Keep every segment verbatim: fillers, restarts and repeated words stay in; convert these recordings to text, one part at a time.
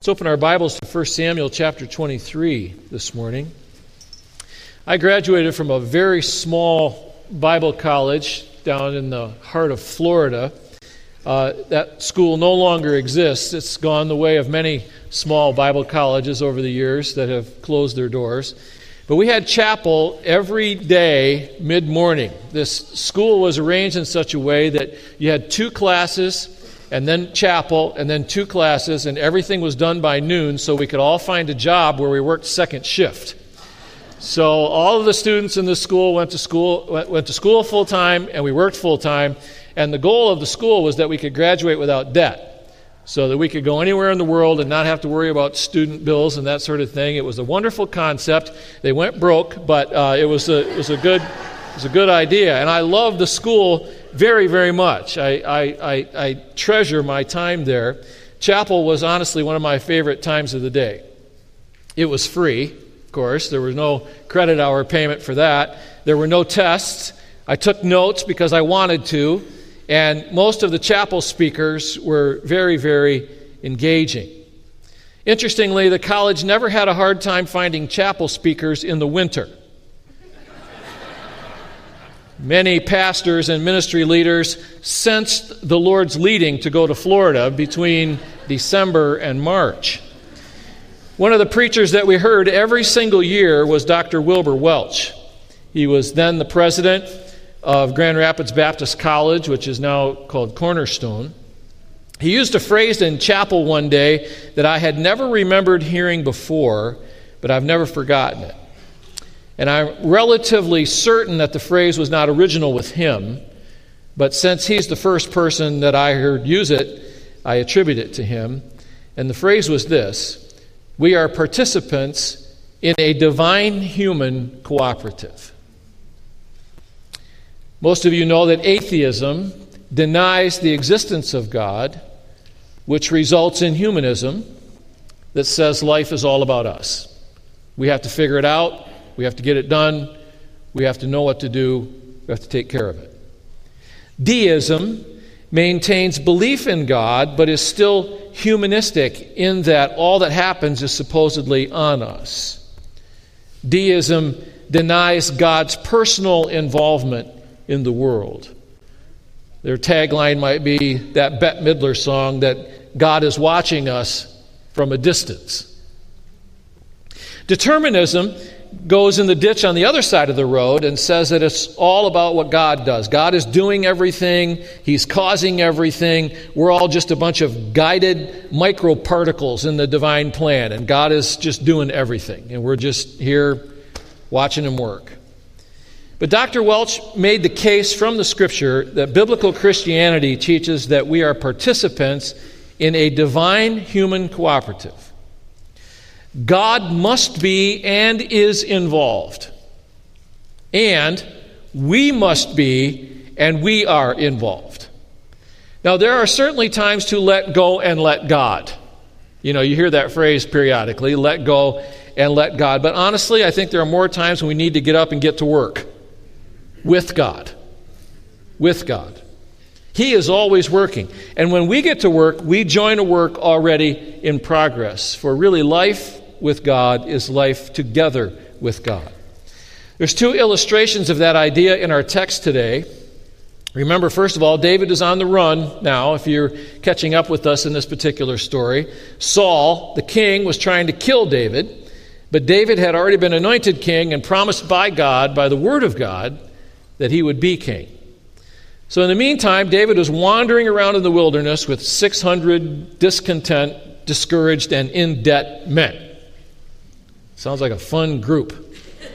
Let's open our Bibles to First Samuel chapter twenty-three this morning. I graduated from a very small Bible college down in the heart of Florida. Uh, that school no longer exists. It's gone the way of many small Bible colleges over the years that have closed their doors. But we had chapel every day mid-morning. This school was arranged in such a way that you had two classes and then chapel, and then two classes, and everything was done by noon so we could all find a job where we worked second shift. So all of the students in this school went to school went, went to school full-time, and we worked full-time, and the goal of the school was that we could graduate without debt, so that we could go anywhere in the world and not have to worry about student bills and that sort of thing. It was a wonderful concept. They went broke, but uh, it was a it was a good it was a good idea, and I loved the school very, very much. I, I, I, I treasure my time there. Chapel was honestly one of my favorite times of the day. It was free, of course. There was no credit hour payment for that. There were no tests. I took notes because I wanted to, and most of the chapel speakers were very, very engaging. Interestingly, the college never had a hard time finding chapel speakers in the winter. Many pastors and ministry leaders sensed the Lord's leading to go to Florida between December and March. One of the preachers that we heard every single year was Doctor Wilbur Welch. He was then the president of Grand Rapids Baptist College, which is now called Cornerstone. He used a phrase in chapel one day that I had never remembered hearing before, but I've never forgotten it. And I'm relatively certain that the phrase was not original with him, but since he's the first person that I heard use it, I attribute it to him. And the phrase was this: we are participants in a divine-human cooperative. Most of you know that atheism denies the existence of God, which results in humanism that says life is all about us. We have to figure it out. We have to get it done. We have to know what to do. We have to take care of it. Deism maintains belief in God, but is still humanistic in that all that happens is supposedly on us. Deism denies God's personal involvement in the world. Their tagline might be that Bette Midler song that God is watching us from a distance. Determinism goes in the ditch on the other side of the road and says that it's all about what God does. God is doing everything. He's causing everything. We're all just a bunch of guided microparticles in the divine plan, and God is just doing everything, and we're just here watching him work. But Doctor Welch made the case from the Scripture that biblical Christianity teaches that we are participants in a divine human cooperative. God must be and is involved. And we must be and we are involved. Now, there are certainly times to let go and let God. You know, you hear that phrase periodically, let go and let God. But honestly, I think there are more times when we need to get up and get to work with God. With God. He is always working. And when we get to work, we join a work already in progress. For really, life with God is life together with God. There's two illustrations of that idea in our text today. Remember, first of all, David is on the run now, if you're catching up with us in this particular story. Saul, the king, was trying to kill David, but David had already been anointed king and promised by God, by the word of God, that he would be king. So in the meantime, David was wandering around in the wilderness with six hundred discontent, discouraged, and in-debt men. Sounds like a fun group.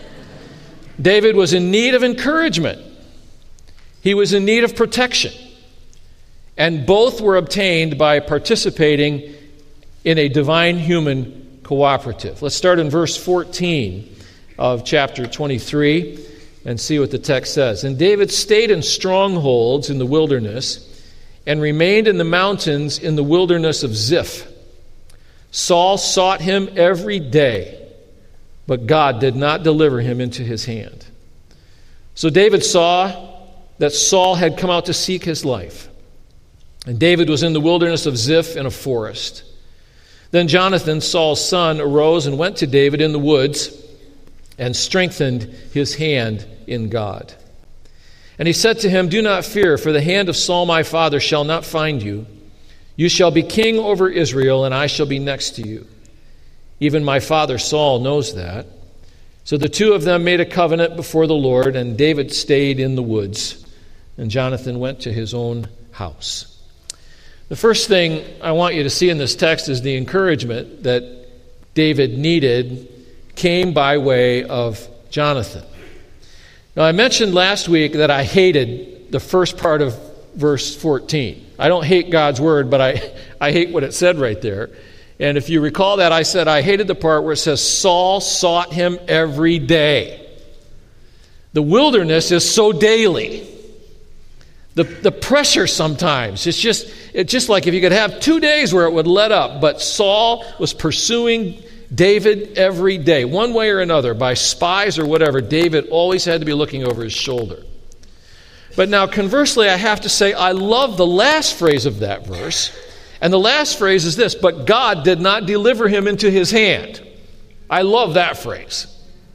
David was in need of encouragement. He was in need of protection. And both were obtained by participating in a divine-human cooperative. Let's start in verse fourteen of chapter twenty-three and see what the text says. And David stayed in strongholds in the wilderness and remained in the mountains in the wilderness of Ziph. Saul sought him every day, but God did not deliver him into his hand. So David saw that Saul had come out to seek his life. And David was in the wilderness of Ziph in a forest. Then Jonathan, Saul's son, arose and went to David in the woods and strengthened his hand in God. And he said to him, "Do not fear, for the hand of Saul my father shall not find you. You shall be king over Israel, and I shall be next to you. Even my father Saul knows that." So the two of them made a covenant before the Lord, and David stayed in the woods, and Jonathan went to his own house. The first thing I want you to see in this text is the encouragement that David needed came by way of Jonathan. Now, I mentioned last week that I hated the first part of verse fourteen. I don't hate God's word, but I, I hate what it said right there. And if you recall that, I said I hated the part where it says, Saul sought him every day. The wilderness is so daily. The, the pressure sometimes, it's just, it's just like if you could have two days where it would let up. But Saul was pursuing David every day, one way or another, by spies or whatever. David always had to be looking over his shoulder. But now, conversely, I have to say I love the last phrase of that verse. And the last phrase is this: but God did not deliver him into his hand. I love that phrase.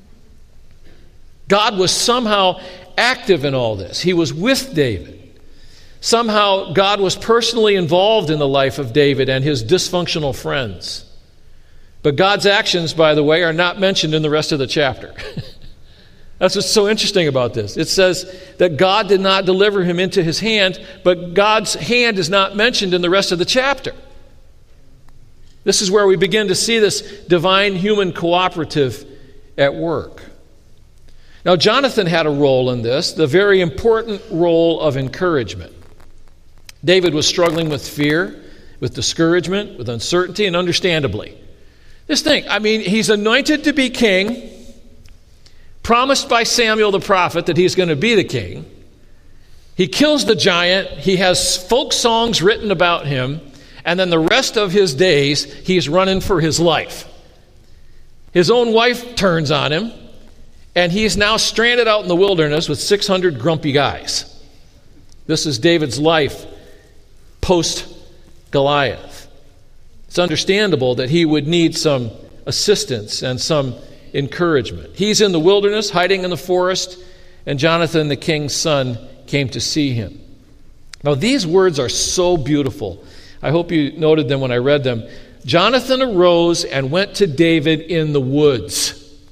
God was somehow active in all this. He was with David. Somehow God was personally involved in the life of David and his dysfunctional friends. But God's actions, by the way, are not mentioned in the rest of the chapter. That's what's so interesting about this. It says that God did not deliver him into his hand, but God's hand is not mentioned in the rest of the chapter. This is where we begin to see this divine human cooperative at work. Now, Jonathan had a role in this, the very important role of encouragement. David was struggling with fear, with discouragement, with uncertainty, and understandably. Just think, I mean, he's anointed to be king, promised by Samuel the prophet that he's going to be the king. He kills the giant. He has folk songs written about him. And then the rest of his days, he's running for his life. His own wife turns on him, and he's now stranded out in the wilderness with six hundred grumpy guys. This is David's life post-Goliath. It's understandable that he would need some assistance and some encouragement. He's in the wilderness, hiding in the forest, and Jonathan, the king's son, came to see him. Now, these words are so beautiful. I hope you noted them when I read them. Jonathan arose and went to David in the woods.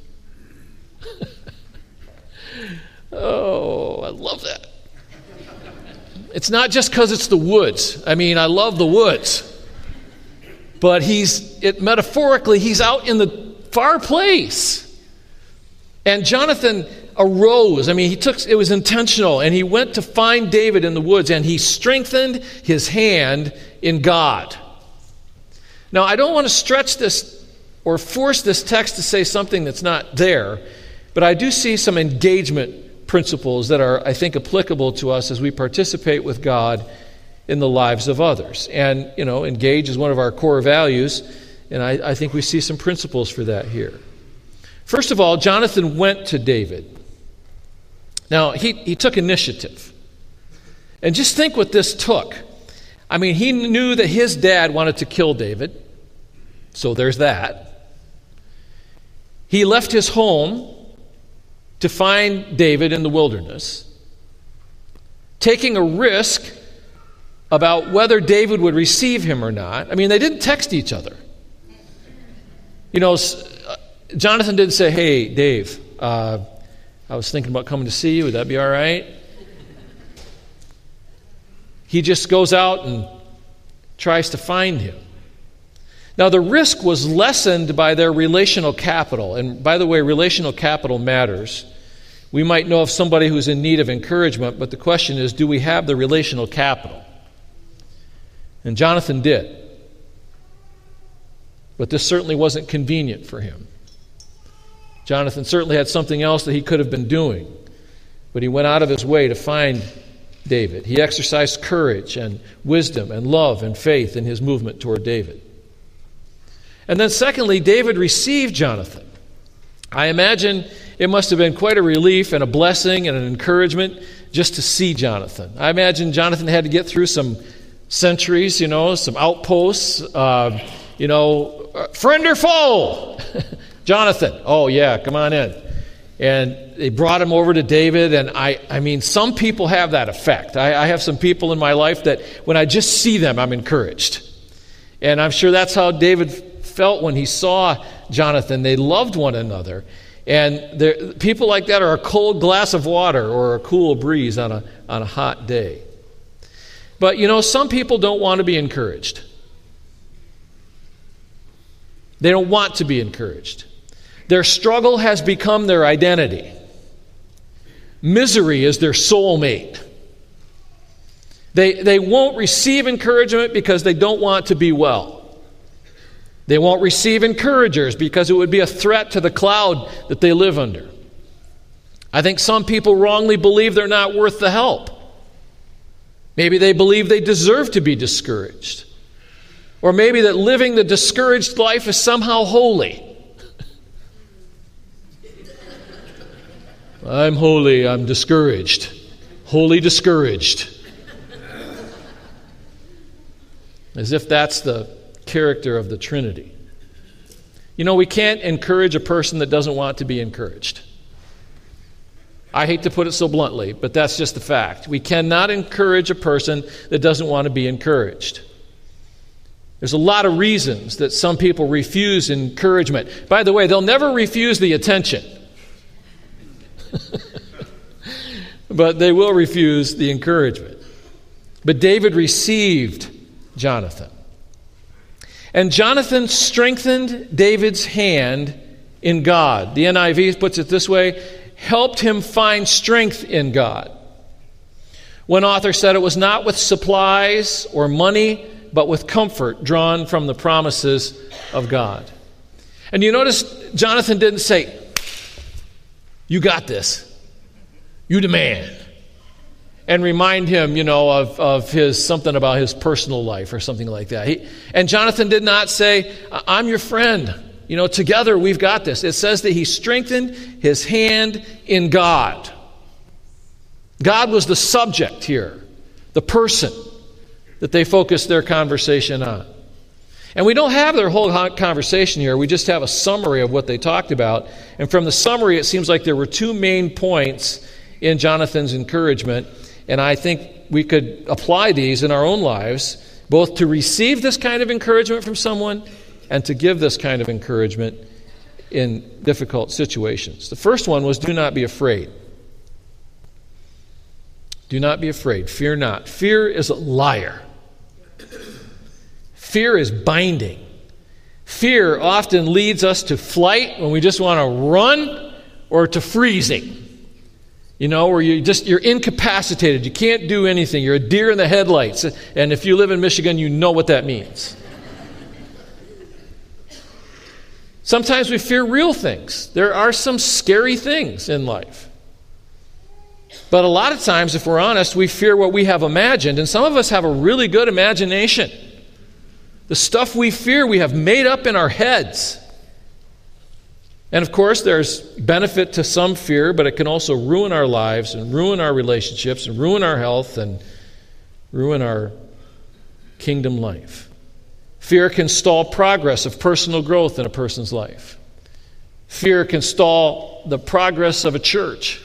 Oh, I love that. It's not just because it's the woods. I mean, I love the woods. But he's, it metaphorically, he's out in the far place. And Jonathan arose. I mean, he took, it was intentional, and he went to find David in the woods, and he strengthened his hand in God. Now, I don't want to stretch this or force this text to say something that's not there, but I do see some engagement principles that are, I think, applicable to us as we participate with God in the lives of others. And, you know, engage is one of our core values, and I, I think we see some principles for that here. First of all, Jonathan went to David. Now, he, he took initiative. And just think what this took. I mean, he knew that his dad wanted to kill David, so there's that. He left his home to find David in the wilderness, taking a risk about whether David would receive him or not. I mean, they didn't text each other. You know, Jonathan didn't say, "Hey, Dave, uh, I was thinking about coming to see you. Would that be all right?" He just goes out and tries to find him. Now, the risk was lessened by their relational capital. And by the way, relational capital matters. We might know of somebody who's in need of encouragement, but the question is, do we have the relational capital? And Jonathan did. But this certainly wasn't convenient for him. Jonathan certainly had something else that he could have been doing, but he went out of his way to find David. He exercised courage and wisdom and love and faith in his movement toward David. And then secondly, David received Jonathan. I imagine it must have been quite a relief and a blessing and an encouragement just to see Jonathan. I imagine Jonathan had to get through some sentries, you know, some outposts. Uh, You know, uh, friend or foe? Jonathan, oh yeah, come on in. And they brought him over to David, and I, I mean, some people have that effect. I, I have some people in my life that when I just see them, I'm encouraged. And I'm sure that's how David felt when he saw Jonathan. They loved one another. And there, people like that are a cold glass of water or a cool breeze on a, on a hot day. But, you know, some people don't want to be encouraged. They don't want to be encouraged. Their struggle has become their identity. Misery is their soulmate. They, they won't receive encouragement because they don't want to be well. They won't receive encouragers because it would be a threat to the cloud that they live under. I think some people wrongly believe they're not worth the help. Maybe they believe they deserve to be discouraged. Or maybe that living the discouraged life is somehow holy. I'm holy, I'm discouraged. Wholly discouraged. As if that's the character of the Trinity. You know, we can't encourage a person that doesn't want to be encouraged. I hate to put it so bluntly, but that's just the fact. We cannot encourage a person that doesn't want to be encouraged. There's a lot of reasons that some people refuse encouragement. By the way, they'll never refuse the attention. But they will refuse the encouragement. But David received Jonathan. And Jonathan strengthened David's hand in God. The N I V puts it this way, helped him find strength in God. One author said it was not with supplies or money, but with comfort drawn from the promises of God. And you notice Jonathan didn't say, you got this. You the man. And remind him, you know, of, of his something about his personal life or something like that. He, and Jonathan did not say, I'm your friend. You know, together we've got this. It says that he strengthened his hand in God. God was the subject here, the person that they focused their conversation on. And we don't have their whole conversation here. We just have a summary of what they talked about. And from the summary, it seems like there were two main points in Jonathan's encouragement. And I think we could apply these in our own lives, both to receive this kind of encouragement from someone and to give this kind of encouragement in difficult situations. The first one was, do not be afraid. Do not be afraid. Fear not. Fear is a liar. Fear is binding. Fear often leads us to flight when we just want to run, or to freezing. You know, where you just you're incapacitated. You can't do anything. You're a deer in the headlights. And if you live in Michigan, you know what that means. Sometimes we fear real things. There are some scary things in life. But a lot of times, if we're honest, we fear what we have imagined. And some of us have a really good imagination. The stuff we fear, we have made up in our heads. And of course, there's benefit to some fear, but it can also ruin our lives and ruin our relationships and ruin our health and ruin our kingdom life. Fear can stall progress of personal growth in a person's life. Fear can stall the progress of a church.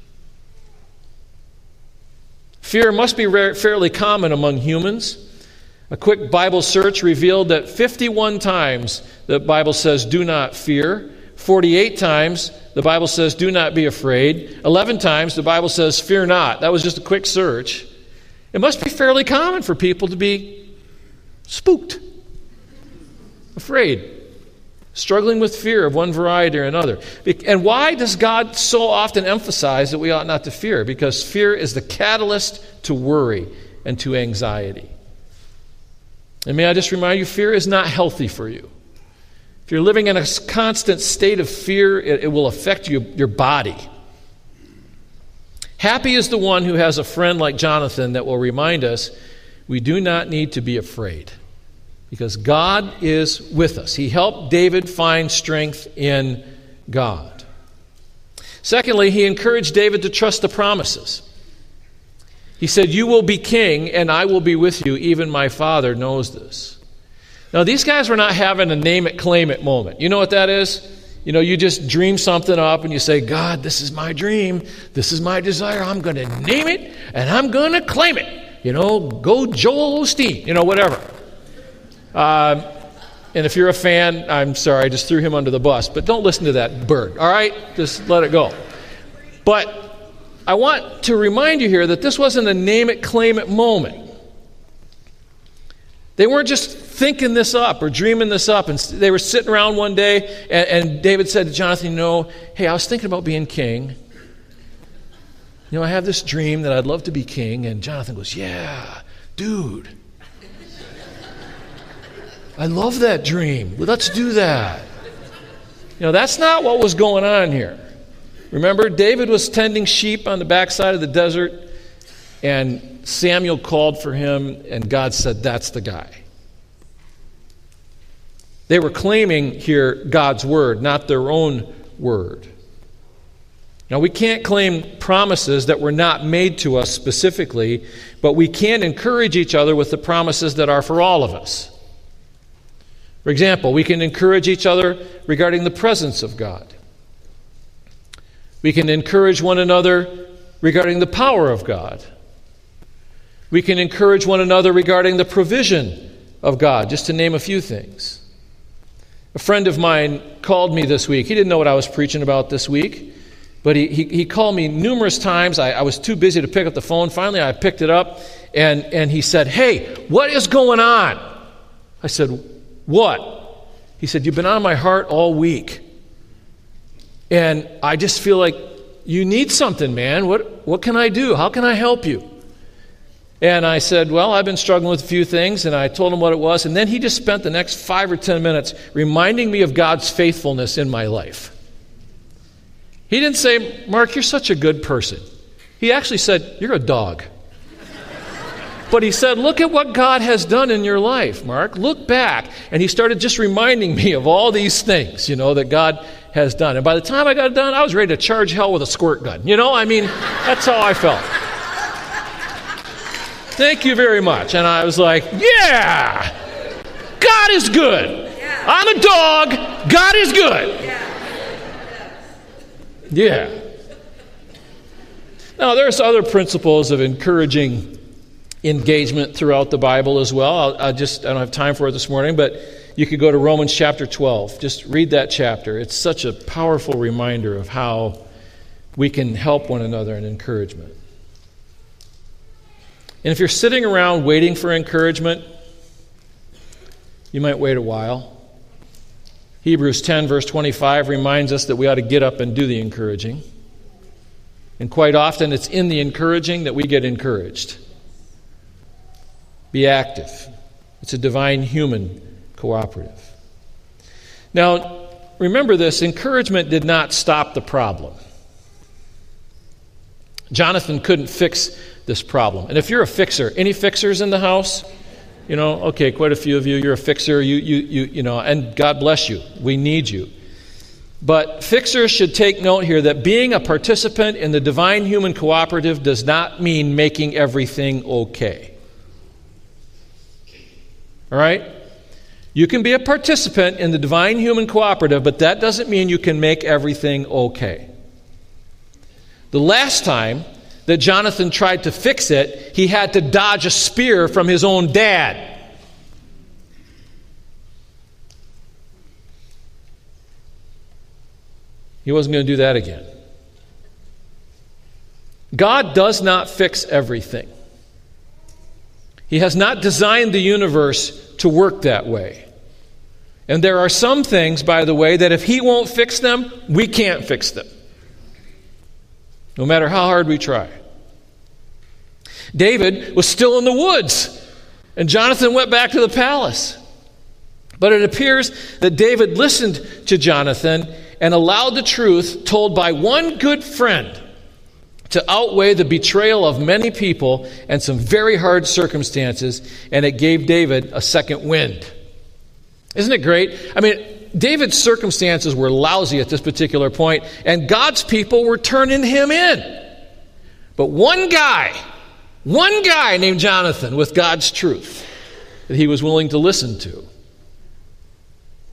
Fear must be rare, fairly common among humans. A quick Bible search revealed that fifty-one times the Bible says, do not fear. forty-eight times the Bible says, do not be afraid. eleven times the Bible says, fear not. That was just a quick search. It must be fairly common for people to be spooked, afraid, struggling with fear of one variety or another. And why does God so often emphasize that we ought not to fear? Because fear is the catalyst to worry and to anxiety. And may I just remind you, fear is not healthy for you. If you're living in a constant state of fear, it, it will affect you, your body. Happy is the one who has a friend like Jonathan that will remind us we do not need to be afraid because God is with us. He helped David find strength in God. Secondly, he encouraged David to trust the promises. He said, you will be king and I will be with you. Even my father knows this. Now, these guys were not having a name it, claim it moment. You know what that is? You know, you just dream something up and you say, God, this is my dream. This is my desire. I'm going to name it and I'm going to claim it. You know, go Joel Osteen, you know, whatever. Uh, and if you're a fan, I'm sorry, I just threw him under the bus. But don't listen to that bird, all right? Just let it go. But I want to remind you here that this wasn't a name it, claim it moment. They weren't just thinking this up or dreaming this up. And they were sitting around one day, and, and David said to Jonathan, you know, hey, I was thinking about being king. You know, I have this dream that I'd love to be king. And Jonathan goes, yeah, dude. I love that dream. Let's do that. You know, that's not what was going on here. Remember, David was tending sheep on the backside of the desert, and Samuel called for him, and God said, that's the guy. They were claiming here God's word, not their own word. Now, we can't claim promises that were not made to us specifically, but we can encourage each other with the promises that are for all of us. For example, we can encourage each other regarding the presence of God. We can encourage one another regarding the power of God. We can encourage one another regarding the provision of God, just to name a few things. A friend of mine called me this week. He didn't know what I was preaching about this week, but he, he, he called me numerous times. I, I was too busy to pick up the phone. Finally, I picked it up, and, and he said, hey, what is going on? I said, what? He said, you've been on my heart all week. And I just feel like you need something, man. What what can I do? How can I help you? And I said, well, I've been struggling with a few things, and I told him what it was. And then he just spent the next five or ten minutes reminding me of God's faithfulness in my life. He didn't say, Mark, you're such a good person. He actually said, you're a dog. But he said, look at what God has done in your life, Mark. Look back. And he started just reminding me of all these things, you know, that God has done. And by the time I got done, I was ready to charge hell with a squirt gun. You know, I mean, that's how I felt. Thank you very much. And I was like, yeah, God is good. I'm a dog. God is good. Yeah. Now, there's other principles of encouraging engagement throughout the Bible as well. I'll, I'll just, I don't have time for it this morning, but you could go to Romans chapter twelve. Just read that chapter. It's such a powerful reminder of how we can help one another in encouragement. And if you're sitting around waiting for encouragement, you might wait a while. Hebrews ten, verse twenty-five reminds us that we ought to get up and do the encouraging. And quite often it's in the encouraging that we get encouraged. Be active. It's a divine-human cooperative. Now, remember this, encouragement did not stop the problem. Jonathan couldn't fix this problem. And if you're a fixer, any fixers in the house? You know, okay, quite a few of you, you're a fixer, you you you you know, and God bless you. We need you. But fixers should take note here that being a participant in the divine human cooperative does not mean making everything okay. All right? You can be a participant in the divine human cooperative, but that doesn't mean you can make everything okay. The last time that Jonathan tried to fix it, he had to dodge a spear from his own dad. He wasn't going to do that again. God does not fix everything. He has not designed the universe to work that way. And there are some things, by the way, that if He won't fix them, we can't fix them. No matter how hard we try. David was still in the woods, and Jonathan went back to the palace. But it appears that David listened to Jonathan and allowed the truth told by one good friend to outweigh the betrayal of many people and some very hard circumstances, and it gave David a second wind. Isn't it great? I mean, David's circumstances were lousy at this particular point, and God's people were turning him in. But one guy, one guy named Jonathan with God's truth that he was willing to listen to,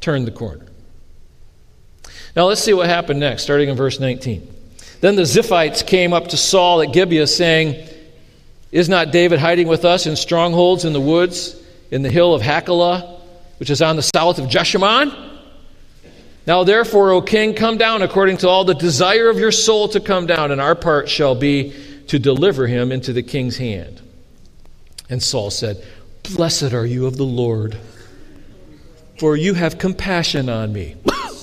turned the corner. Now let's see what happened next, starting in verse nineteen. Then the Ziphites came up to Saul at Gibeah, saying, "Is not David hiding with us in strongholds in the woods, in the hill of Hachilah, which is on the south of Jeshimon? Now therefore, O king, come down according to all the desire of your soul to come down, and our part shall be to deliver him into the king's hand." And Saul said, "Blessed are you of the Lord, for you have compassion on me."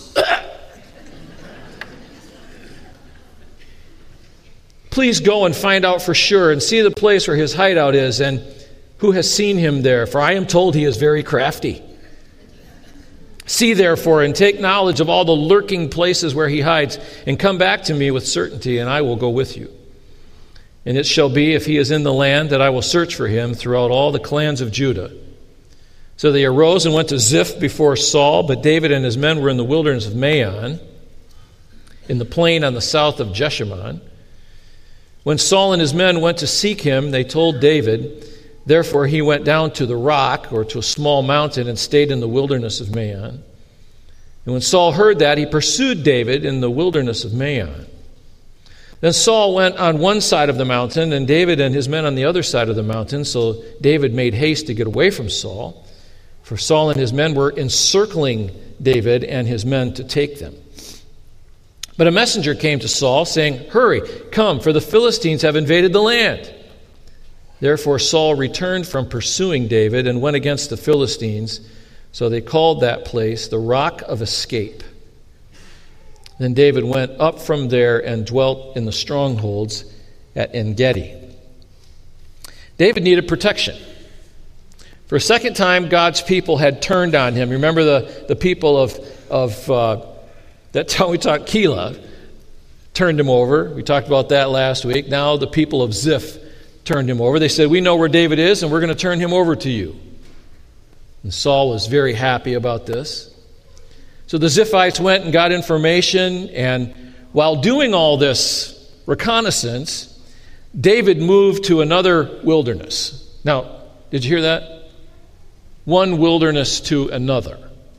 "Please go and find out for sure and see the place where his hideout is and who has seen him there, for I am told he is very crafty. See therefore and take knowledge of all the lurking places where he hides, and come back to me with certainty, and I will go with you. And it shall be, if he is in the land, that I will search for him throughout all the clans of Judah." So they arose and went to Ziph before Saul, but David and his men were in the wilderness of Maon, in the plain on the south of Jeshimon. When Saul and his men went to seek him, they told David. Therefore he went down to the rock, or to a small mountain, and stayed in the wilderness of Maon. And when Saul heard that, he pursued David in the wilderness of Maon. Then Saul went on one side of the mountain, and David and his men on the other side of the mountain. So David made haste to get away from Saul, for Saul and his men were encircling David and his men to take them. But a messenger came to Saul, saying, "Hurry, come, for the Philistines have invaded the land." Therefore Saul returned from pursuing David and went against the Philistines. So they called that place the Rock of Escape. Then David went up from there and dwelt in the strongholds at En-Gedi. David needed protection. For a second time, God's people had turned on him. Remember the, the people of, of uh, that town we talked, Keilah, turned him over. We talked about that last week. Now the people of Ziph turned him over. They said, "We know where David is, and we're going to turn him over to you." And Saul was very happy about this. So the Ziphites went and got information, and while doing all this reconnaissance, David moved to another wilderness. Now, did you hear that? One wilderness to another.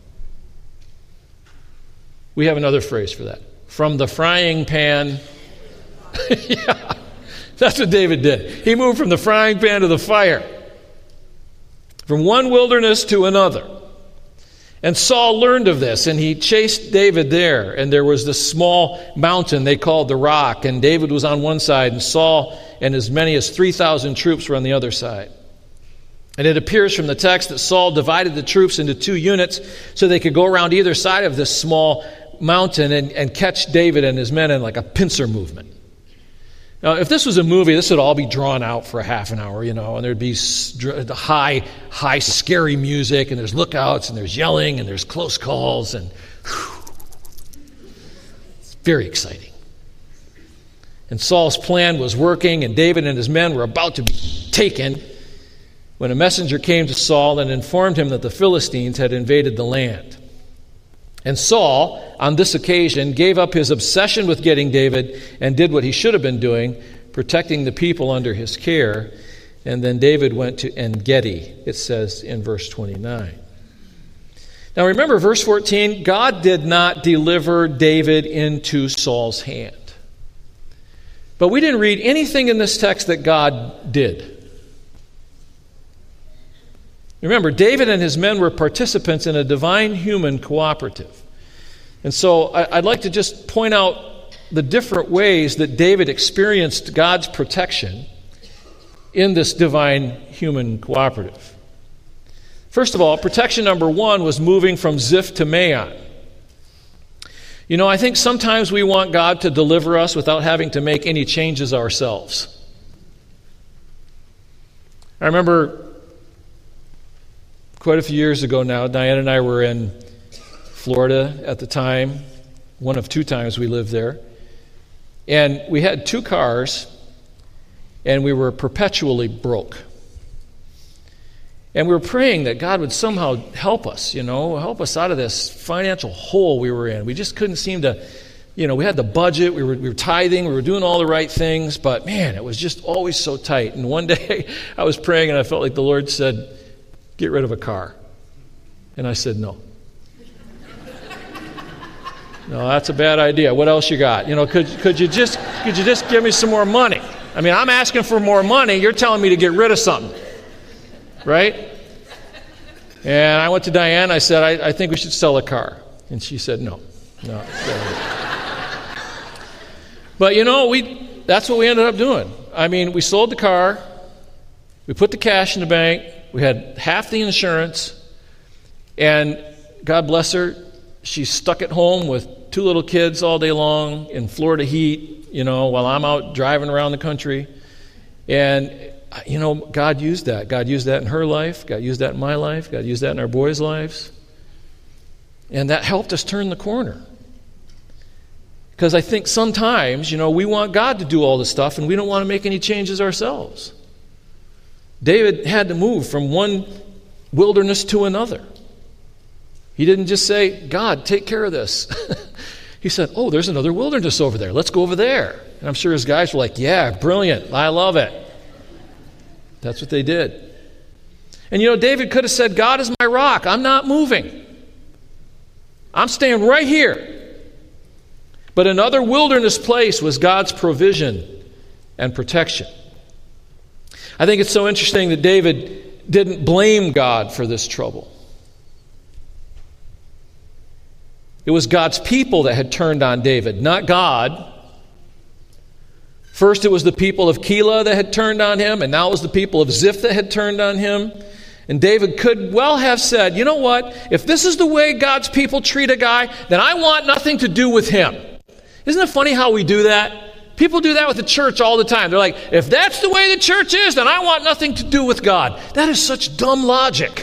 We have another phrase for that. From the frying pan. Yeah, that's what David did. He moved from the frying pan to the fire. From one wilderness to another. And Saul learned of this, and he chased David there. And there was this small mountain they called the Rock, and David was on one side, and Saul and as many as three thousand troops were on the other side. And it appears from the text that Saul divided the troops into two units so they could go around either side of this small mountain and, and catch David and his men in like a pincer movement. Now, if this was a movie, this would all be drawn out for a half an hour, you know, and there'd be the high, high, scary music, and there's lookouts, and there's yelling, and there's close calls, and whew, it's very exciting. And Saul's plan was working, and David and his men were about to be taken when a messenger came to Saul and informed him that the Philistines had invaded the land. And Saul, on this occasion, gave up his obsession with getting David and did what he should have been doing, protecting the people under his care. And then David went to En-Gedi, it says in verse twenty-nine. Now remember, verse fourteen, God did not deliver David into Saul's hand. But we didn't read anything in this text that God did. Remember, David and his men were participants in a divine-human cooperative. And so I'd like to just point out the different ways that David experienced God's protection in this divine-human cooperative. First of all, protection number one was moving from Ziph to Maon. You know, I think sometimes we want God to deliver us without having to make any changes ourselves. I remember quite a few years ago now, Diane and I were in Florida at the time, one of two times we lived there. And we had two cars, and we were perpetually broke. And we were praying that God would somehow help us, you know, help us out of this financial hole we were in. We just couldn't seem to, you know, we had the budget, we were, we were tithing, we were doing all the right things, but man, it was just always so tight. And one day I was praying, and I felt like the Lord said, "Get rid of a car." And I said, "No." No, that's a bad idea. What else you got? You know, could could you just could you just give me some more money? I mean, I'm asking for more money. You're telling me to get rid of something, right? And I went to Diane. I said, I, I think we should sell a car, and she said, no, no. But you know, we that's what we ended up doing. I mean, we sold the car. We put the cash in the bank. We had half the insurance, and God bless her, she's stuck at home with two little kids all day long in Florida heat, you know, while I'm out driving around the country. And, you know, God used that. God used that in her life. God used that in my life. God used that in our boys' lives. And that helped us turn the corner. Because I think sometimes, you know, we want God to do all this stuff and we don't want to make any changes ourselves. David had to move from one wilderness to another. He didn't just say, God, take care of this. He said, oh, there's another wilderness over there. Let's go over there. And I'm sure his guys were like, yeah, brilliant. I love it. That's what they did. And you know, David could have said, God is my rock. I'm not moving. I'm staying right here. But another wilderness place was God's provision and protection. I think it's so interesting that David didn't blame God for this trouble. It was God's people that had turned on David, not God. First it was the people of Keilah that had turned on him, and now it was the people of Ziph that had turned on him. And David could well have said, you know what, if this is the way God's people treat a guy, then I want nothing to do with him. Isn't it funny how we do that? People do that with the church all the time. They're like, if that's the way the church is, then I want nothing to do with God. That is such dumb logic.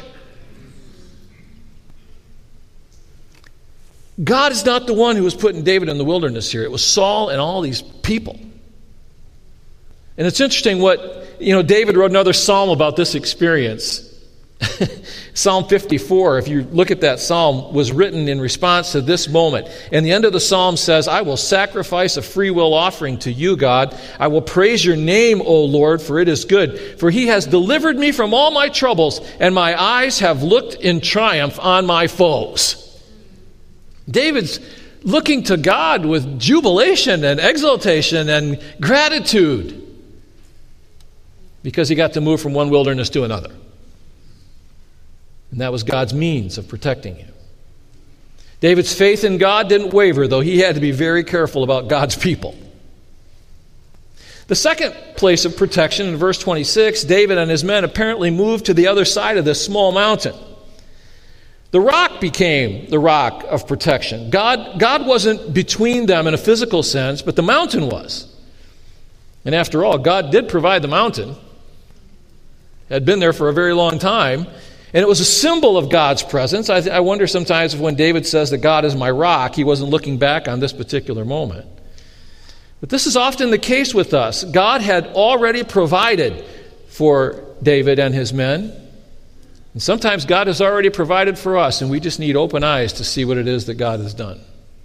God is not the one who was putting David in the wilderness here. It was Saul and all these people. And it's interesting what, you know, David wrote another psalm about this experience. Psalm fifty-four, if you look at that psalm, was written in response to this moment. And the end of the psalm says, I will sacrifice a free will offering to you, God. I will praise your name, O Lord, for it is good. For he has delivered me from all my troubles, and my eyes have looked in triumph on my foes. David's looking to God with jubilation and exultation and gratitude because he got to move from one wilderness to another. And that was God's means of protecting him. David's faith in God didn't waver, though he had to be very careful about God's people. The second place of protection, in verse twenty-six, David and his men apparently moved to the other side of this small mountain. The rock became the rock of protection. God, God wasn't between them in a physical sense, but the mountain was. And after all, God did provide the mountain. It had been there for a very long time. And it was a symbol of God's presence. I, th- I wonder sometimes if when David says that God is my rock, he wasn't looking back on this particular moment. But this is often the case with us. God had already provided for David and his men. And sometimes God has already provided for us, and we just need open eyes to see what it is that God has done.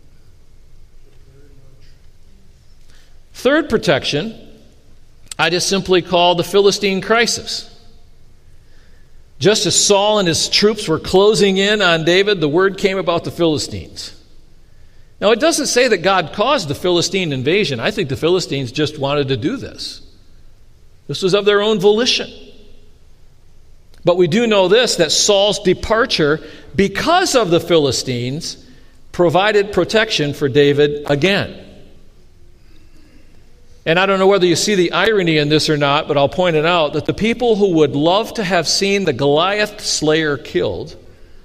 Third protection, I just simply call the Philistine crisis. Just as Saul and his troops were closing in on David, the word came about the Philistines. Now, it doesn't say that God caused the Philistine invasion. I think the Philistines just wanted to do this. This was of their own volition. But we do know this, that Saul's departure, because of the Philistines, provided protection for David again. And I don't know whether you see the irony in this or not, but I'll point it out, that the people who would love to have seen the Goliath slayer killed,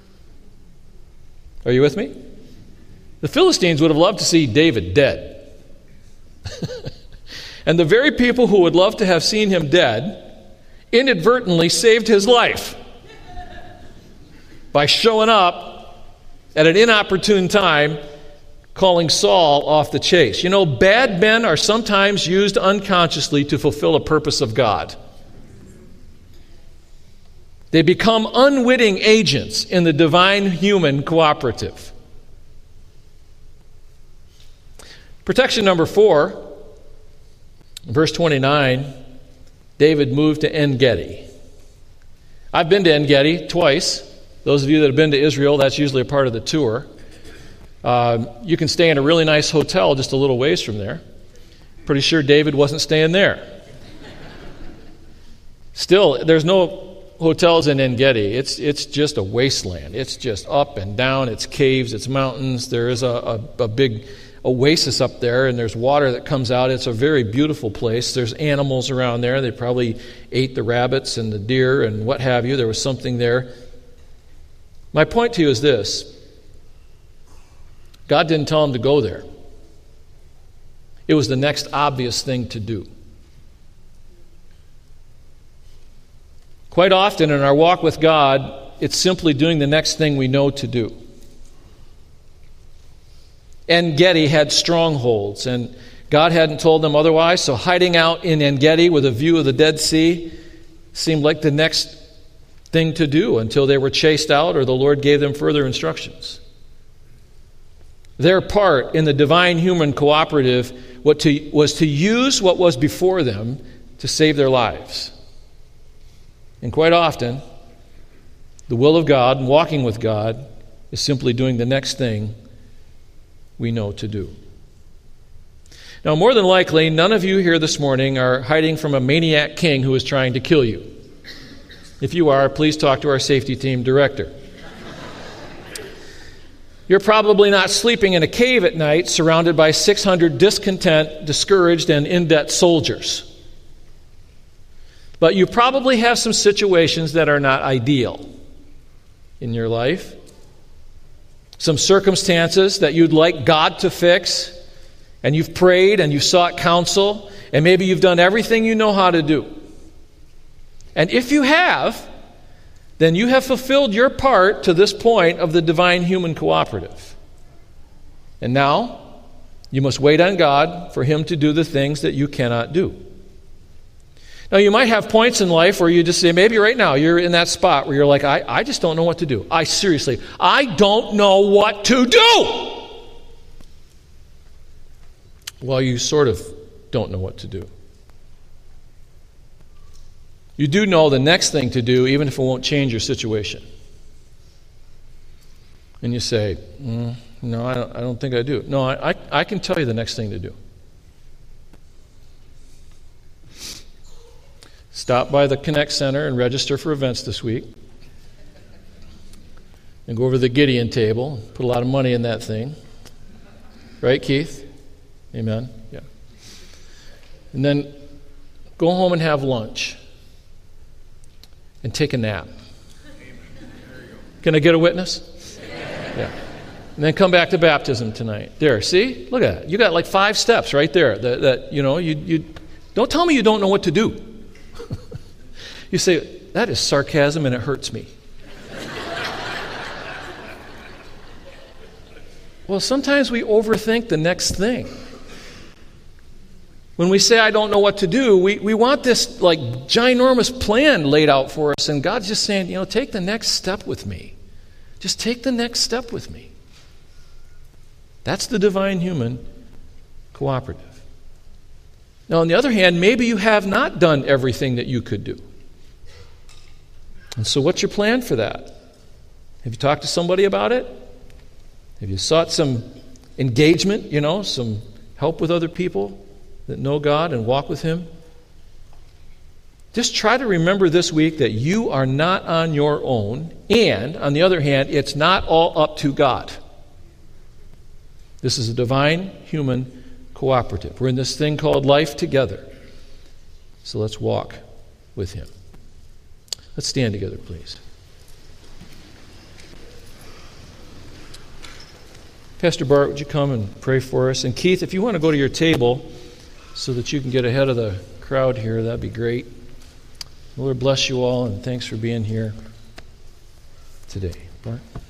are you with me? The Philistines would have loved to see David dead. And the very people who would love to have seen him dead inadvertently saved his life by showing up at an inopportune time, calling Saul off the chase. You know, bad men are sometimes used unconsciously to fulfill a purpose of God. They become unwitting agents in the divine-human cooperative. Protection number four, verse twenty-nine, David moved to En-Gedi. I've been to En-Gedi twice. Those of you that have been to Israel, that's usually a part of the tour. Uh, you can stay in a really nice hotel just a little ways from there. Pretty sure David wasn't staying there. Still, there's no hotels in En-Gedi. It's it's just a wasteland. It's just up and down. It's caves. It's mountains. There is a, a, a big oasis up there, and there's water that comes out. It's a very beautiful place. There's animals around there. They probably ate the rabbits and the deer and what have you. There was something there. My point to you is this. God didn't tell him to go there. It was the next obvious thing to do. Quite often in our walk with God, it's simply doing the next thing we know to do. En-Gedi had strongholds, and God hadn't told them otherwise, so hiding out in En-Gedi with a view of the Dead Sea seemed like the next thing to do until they were chased out or the Lord gave them further instructions. Their part in the divine human cooperative what to, was to use what was before them to save their lives. And quite often, the will of God and walking with God is simply doing the next thing we know to do. Now, more than likely, none of you here this morning are hiding from a maniac king who is trying to kill you. If you are, please talk to our safety team director. You're probably not sleeping in a cave at night surrounded by six hundred discontent, discouraged, and in-debt soldiers. But you probably have some situations that are not ideal in your life. Some circumstances that you'd like God to fix, and you've prayed and you've sought counsel, and maybe you've done everything you know how to do. And if you have, then you have fulfilled your part to this point of the divine human cooperative. And now, you must wait on God for Him to do the things that you cannot do. Now, you might have points in life where you just say, maybe right now you're in that spot where you're like, I, I just don't know what to do. I seriously, I don't know what to do. Well, you sort of don't know what to do. You do know the next thing to do, even if it won't change your situation. And you say, mm, no, I don't, I don't think I do. No, I, I, I can tell you the next thing to do. Stop by the Connect Center and register for events this week. And go over to the Gideon table. Put a lot of money in that thing. Right, Keith? Amen? Yeah. And then go home and have lunch. And take a nap. Can I get a witness? Yeah. And then come back to baptism tonight. There, see? Look at that. You got like five steps right there. That, that you know, you, you don't tell me you don't know what to do. You say, that is sarcasm and it hurts me. Well, sometimes we overthink the next thing. When we say, I don't know what to do, we, we want this like ginormous plan laid out for us, and God's just saying, you know, take the next step with me. Just take the next step with me. That's the divine human cooperative. Now, on the other hand, maybe you have not done everything that you could do. And so what's your plan for that? Have you talked to somebody about it? Have you sought some engagement, you know, some help with other people that know God and walk with Him? Just try to remember this week that you are not on your own, and, on the other hand, it's not all up to God. This is a divine human cooperative. We're in this thing called life together. So let's walk with Him. Let's stand together, please. Pastor Bart, would you come and pray for us? And Keith, if you want to go to your table so that you can get ahead of the crowd here, that'd be great. Lord bless you all, and thanks for being here today. Bart?